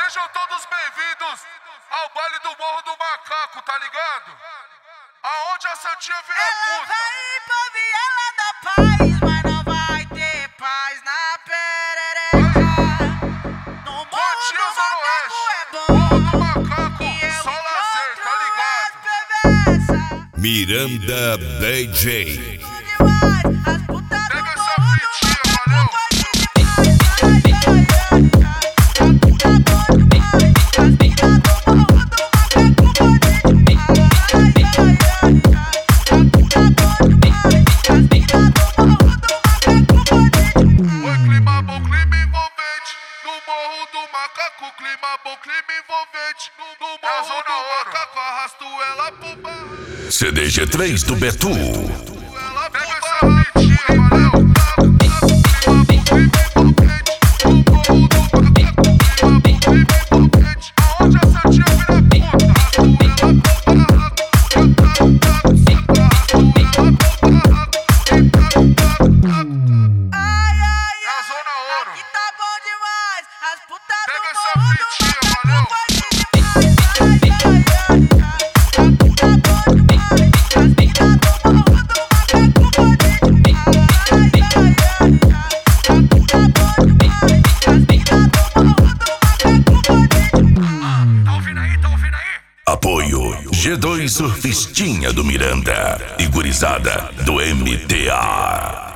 Sejam todos bem-vindos ao baile do Morro do Macaco, tá ligado? Aonde a Santinha vira Ela puta. vai ir pra viela da paz, mas não vai ter paz na perereca. No Morro Cotia do Zona Macaco é Oeste. bom, Morro do Macaco, e eu só lazer, tá encontro ligado? as perversas. Miranda DJ. Bom demais, as putas do Pega essa Morro do fitinha, Macaco valeu. vai demais. A puta bom demais, as putas do Morro do Macaco vai Oi, clima bom, clima envolvente. No Morro do Macaco, clima bom, clima envolvente. No Morro do Macaco, arrasto ela pro bar. CDG3 do Betu. Ela pega essa fitinha, valeu. Aonde a Santinha vira Ai, ai, é a Zona Ouro. aqui tá bom demais. As putas do Pega essa Morro do fitinha, Macaco valeu. vai demais. A puta bom demais. As putas do Morro do Macaco vai demais. A puta bom demais. As putas do Morro do Macaco vai. Tá ouvindo aí? Tá ouvindo aí? Apoio G2 Surfistinha do Miranda e gurizada do MTA.